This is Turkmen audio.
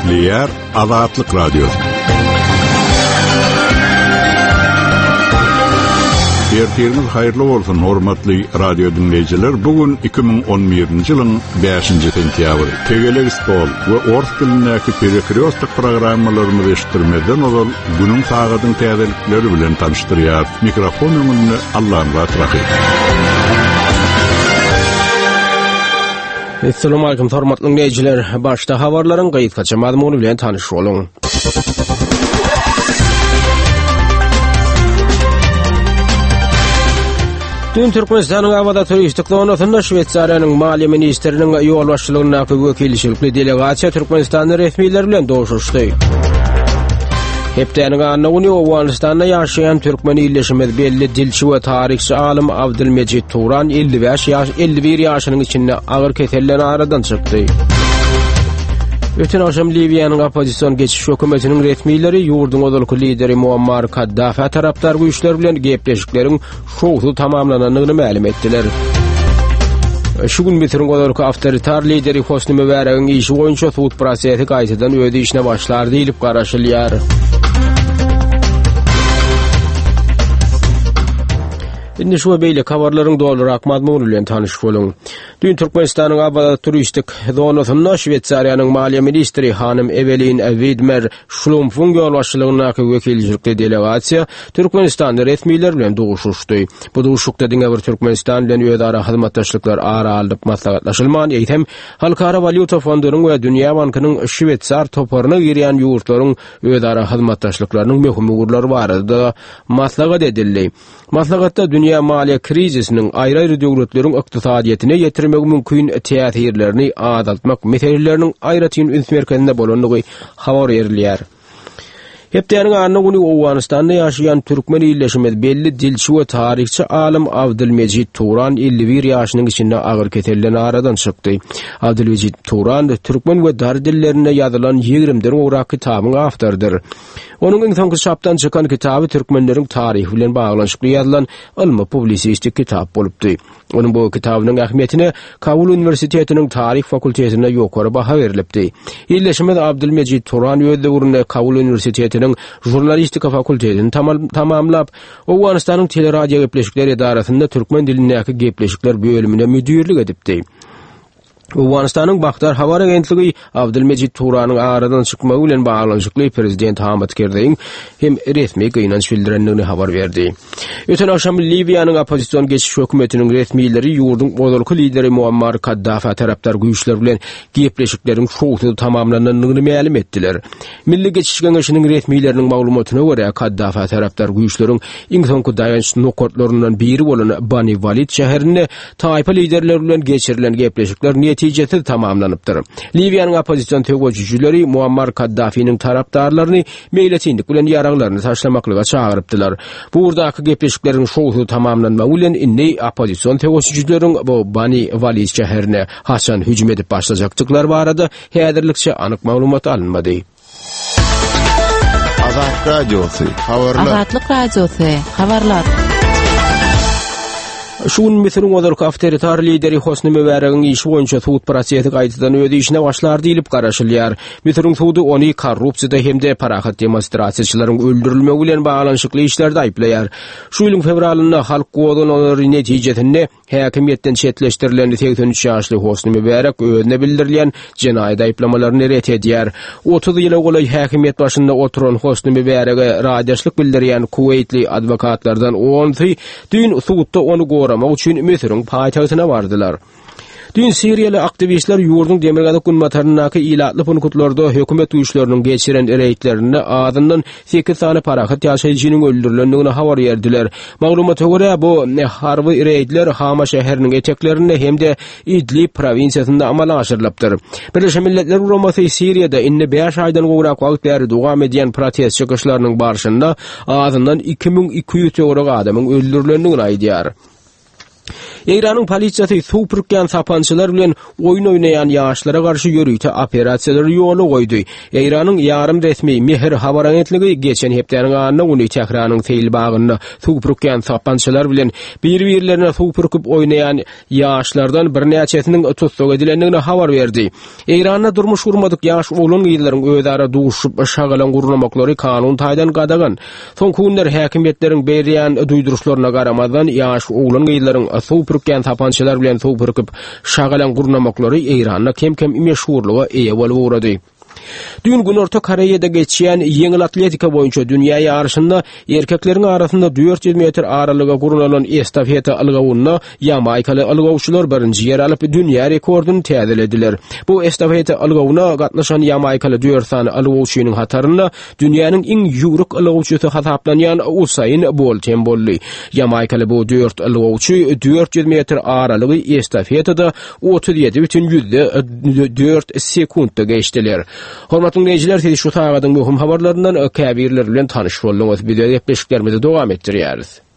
Eşitliyer Azatlyk Radiosu. Ertiriniz hayırlı olsun hormatly radio dinleyijiler. Bugün 2011-nji ýylyň 5-nji sentýabry. Tegeleg stol we ors dilindäki periodiksik programmalaryny eşitdirmeden ol günüň sagatyň täzelikleri bilen tanıştyrýar. Mikrofon öňünde Allah'ın rahatlaky. Assalamu alaykum hormatly dinleyijiler. Başda habarlaryň gaýtgaça mazmuny bilen tanyş boluň. Dün Türkmenistanyň awada turistik zonasynda Şwetsariýanyň Maliýe ministriniň ýol başçylygyna wekilçilikli delegasiýa Türkmenistanyň resmiýetleri bilen doşuşdy. Hepdeniň anyny Awganistanda ýaşaýan türkmen ýyllaşymyz belli dilçi we tarihçi alim Abdülmecid Turan 51 ýaşynyň içinde agyr keselden aradan çykdy. Öten akşam Libyanyň opozisiýon geçiş hökümetiniň resmiýetleri ýurduň odalky lideri Muammar Kaddafi tarapdar güýçler bilen gepleşikleriň şowsuz tamamlananyny ma'lum etdiler. Şu gün bitirin odalky awtoritar lideri Hosni Mübarek'iň işi boýunça sud prosesi gaýtadan öýde işine başlar diýilip garaşylýar. Indi şu beýle habarlaryň doldurak mazmuny bilen tanyş boluň. Dün Türkmenistanyň awada turistik zonasynda Şwetsariýanyň Maliýe ministri hanym Evelyn Widmer Schlumfung ýol başçylygyna wekilçilikli delegasiýa Türkmenistan resmiýetleri bilen duşuşdy. Bu duşukda diňe bir Türkmenistan bilen öýdara hyzmatdaşlyklar aralyp maslahatlaşylman ýetem Halkara Valyuta Fondunyň we Dünýä Bankynyň Şwetsar toparyna girýän ýurtlaryň öýdara hyzmatdaşlyklarynyň möhüm ugurlary barada maslahat edildi. Maslahatda dünýä maliýe krizisiniň aýry-aýry döwletleriň ykdysadyýetyne ýetirmek mümkin täsirlerini azaltmak meseleläriniň aýratyn üns merkezinde bolanlygy habar berilýär. Hepdeniň anyny Awganistanda ýaşaýan türkmen ýyllaşymyz belli dilçi we tarihçi alim Abdülmecid Turan 51 ýaşynyň içinde agyr keselden aradan çykdy. Abdülmecid Turan türkmen we dar dillerinde ýazylan 20 owrak kitabyň awtorydyr. Onuň iň soňky çapdan çykan kitaby türkmenleriň tarihi bilen baglanşykly ýazylan ilmi publisistik kitap bolupdy. Onuň bu kitabynyň ähmiýetine Kabul Universitetiniň tarih fakultetine ýokary baha berilipdi. Ýyllaşymyz Abdülmecid Turan öz döwründe Kabul Universitetiniň jurnalistika fakultetini tamamlap, Awganistanyň teleradio gepleşikleri edarasynda türkmen dilindäki gepleşikler bölümine müdirlik edipdi. Awganistanyň Baghdad habar agentligi Abdülmecid Turanyň aradan çykmagy bilen baglanşykly prezident Hamid Karzaiň hem resmi gynanç bildirendigini habar berdi. Öten akşam Libyanyň opozisiýon geçiş hökümetiniň resmiýetleri ýurduň odalky lideri Muammar Kaddafi tarapdar güýçler bilen gepleşikleriň şowsuz tamamlananyny ma'lum etdiler. Milli geçiş geňeşiniň resmiýetleriniň maglumatyna görä Kaddafi tarapdar güýçleriň iň soňky daýanç nokotlaryndan biri bolan Bani Walid şäherinde taýpa liderleri bilen geçirilen gepleşikler netijesi tamamlanıpdyr. Libyanyň opozisiýon tegoçyjyları Muammar Kaddafi'niň tarapdarlaryny meýletinlik bilen ýaraglaryny taşlamaklyga çagyrypdylar. Bu urdaky gepleşikleriň şowsuz tamamlanmagy bilen inni opozisiýon tegoçyjylaryň bu Bani Walid şäherine haçan hüjüm edip başlajakdyklar barada häzirlikçe anyk maglumat alınmady. Azatlyk Radiosu habarlar. Azatlyk Radiosu habarlar. Şun misrun odalky awtoritar lideri Hosni Mübarek'iň işi boýunça sud prosesi gaýtadan öýde işine başlar diýilip garaşylýar. Misrun sudy ony korrupsiýada hemde parahat demonstrasiýaçylaryň öldürilmegi bilen baglanşykly işlerde aýplaýar. Şu ýylyň fevralynda halk gowadan olar netijesinde häkimiýetden çetleşdirilen 83 ýaşly Hosni Mübarek özüne bildirilýän jenaýat aýplamalaryny ret edýär. 30 ýyla golay häkimiýet başynda oturan Hosni Mübarek'e raýdaşlyk bildirýän Kuweytli adwokatlardan onsy dün sudda ony Ama üçün Misr'in paytagyna bardylar. Dün Siriýaly aktivistler ýurduň demirgazyk günmatarynyňky ilatly punktlarda hökümet güýçleriniň geçiren ereýtlerini adyndan 8 sany parahat ýaşaýjynyň öldürilendigini habar berdiler. Maglumata görä bu harby ereýtler Hama şäheriniň eteklerinde hemde Idlib provinsiýasynda amala aşyrylypdyr. Birleşmiş Milletler Guramasy Siriýada inni 5 aýdan gowrak wagt bäri dowam edýän protest çykyşlarynyň barşynda adyndan 2200 ýorak adamyň öldürilendigini aýdýar. Eýranyň polisiýasy superken sapançylar bilen oýun oýnaýan ýaşlara garşy ýörüýte operasiýalary ýoly goýdy. Eýranyň ýarym resmi Mehr habar agentligi geçen hepdeniň anyna uny Tehranyň Teil bagyny superken sapançylar bilen bir-birlerine superkup oýnaýan ýaşlardan bir näçesiniň tutsak edilendigine habar berdi. Eýranda durmuş urmadyk ýaş oglan gyýlaryň özara duşup şagalan gurulmaklary kanun taýdan gadagan. Soň günler häkimetleriň berýän duýduruşlaryna garamadan ýaş oglan gyýlaryň superken tapançylar bilen superkup şagalan gurulmaklary Eýranda kem meşhurlyga eýe bolup urady. Dün gün Orta Koreýada geçýän ýeňil atletika boýunça dünýä ýarşynda erkekleriň arasynda 400 metr aralyga gurulan estafeta algawyna Jamaikaly algawçylar birinji ýer alyp dünýä rekordyny täzelediler. Bu estafeta algawyna gatnaşan Jamaikaly 4 sany algawçynyň hataryna dünýäniň iň ýuruk algawçysy hasaplanýan Usain Bolt hem boldy. Jamaikaly bu 4 algawçy 400 metr aralygy estafetada 37,4 sekundda geçdiler. Hormatly dinleyijiler, siz şu tagadyň möhüm habarlaryndan käbirler bilen tanyş boldyňyz. Biz de beşiklerimizi dowam etdirýäris.